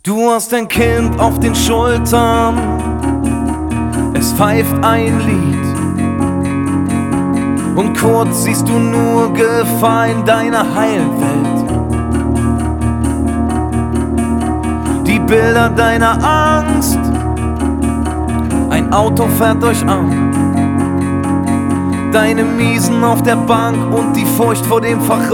Du hast ein Kind auf den Schultern, es pfeift ein Lied. Und kurz siehst du nur Gefahr in deiner heilen Welt. Die Bilder deiner Angst, ein Auto fährt euch an. Deine Miesen auf der Bank und die Furcht vor dem Verrat.